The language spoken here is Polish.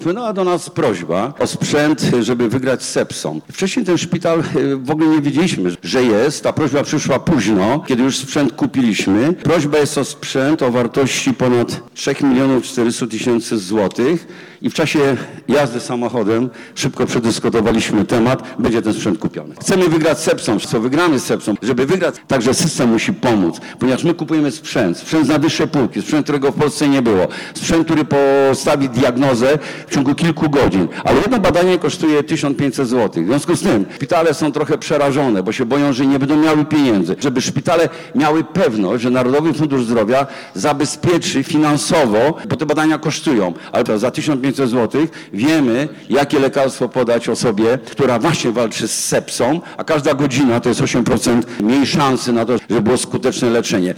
Wpłynęła do nas prośba o sprzęt, żeby wygrać z sepsą. Wcześniej ten szpital w ogóle nie wiedzieliśmy, że jest. Ta prośba przyszła późno, kiedy już sprzęt kupiliśmy. Prośba jest o sprzęt o wartości ponad 3 400 000 złotych i w czasie jazdy samochodem szybko przedyskutowaliśmy temat, będzie ten sprzęt kupiony. Chcemy wygrać z sepsą, co wygramy z sepsą. Żeby wygrać, także system musi pomóc, ponieważ my kupujemy sprzęt z najwyższej półki, sprzęt, którego w Polsce nie było, sprzęt, który postawi diagnozę w ciągu kilku godzin, ale jedno badanie kosztuje 1500 zł. W związku z tym szpitale są trochę przerażone, bo się boją, że nie będą miały pieniędzy. Żeby szpitale miały pewność, że Narodowy Fundusz Zdrowia zabezpieczy finansowo, bo te badania kosztują, ale to za 1500 zł wiemy, jakie lekarstwo podać osobie, która właśnie walczy z sepsą, a każda godzina to jest 8% mniej szansy na to, żeby było skuteczne leczenie.